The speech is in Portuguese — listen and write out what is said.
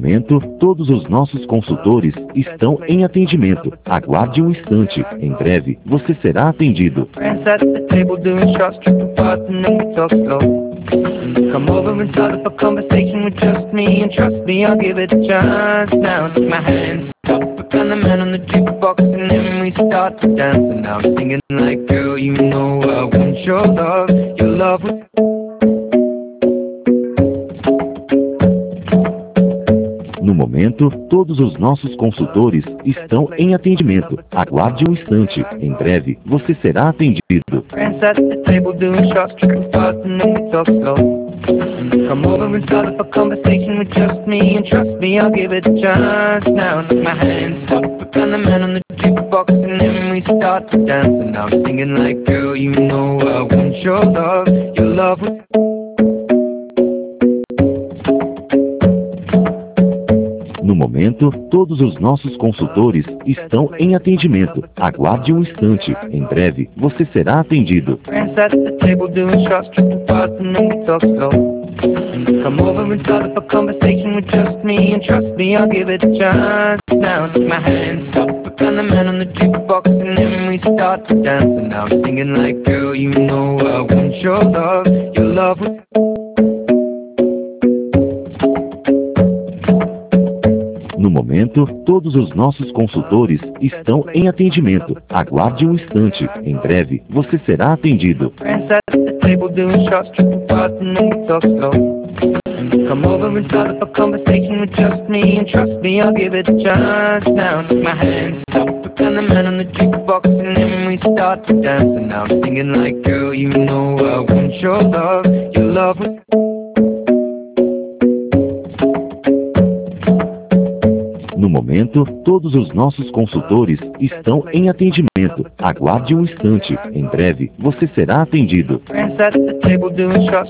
momento, todos os nossos consultores estão em atendimento. Aguarde um instante. Em breve, você será atendido. Friends at the table doing shots, tripping fast and then we talk slow. Come over and start up a conversation with just me, and trust me, I'll give it a chance. Now take my hand, stop, and the man on the jukebox, and then we start to dance. And now I'm singing like, girl, you know I want your love. Your love was... No momento, todos os nossos consultores estão em atendimento. Aguarde um instante. Em breve, você será atendido. Friends at the table doing shots, tripping fast and then we talk slow. Come over and start up a conversation with just me, and trust me, I'll give it a chance. Now take my hand, stop, and the man on the jukebox, and then we start to dance. And now I'm singing like, girl, you know I want your love. Your love was... No momento, todos os nossos consultores estão em atendimento. Aguarde um instante. Em breve, você será atendido. Friends at the table doing shots, tripping fast and then we talk slow. Come over and start up a conversation with just me, and trust me, I'll give it a chance. Now take my hand, stop, and the man on the jukebox, and then we start to dance. And now I'm singing like, girl, you know I want your love. Your love was... No momento, todos os nossos consultores estão em atendimento. Aguarde um instante. Em breve, você será atendido. Friends at the table doing shots, tripping fast and then we talk slow. Come over and start up a conversation with just me, and trust me, I'll give it a chance. Now take my hand, stop, and the man on the jukebox, and then we start to dance. And now I'm singing like, girl, you know I want your love. Your love was... No momento, todos os nossos consultores estão em atendimento. Aguarde um instante. Em breve, você será atendido. Friends at the table doing shots,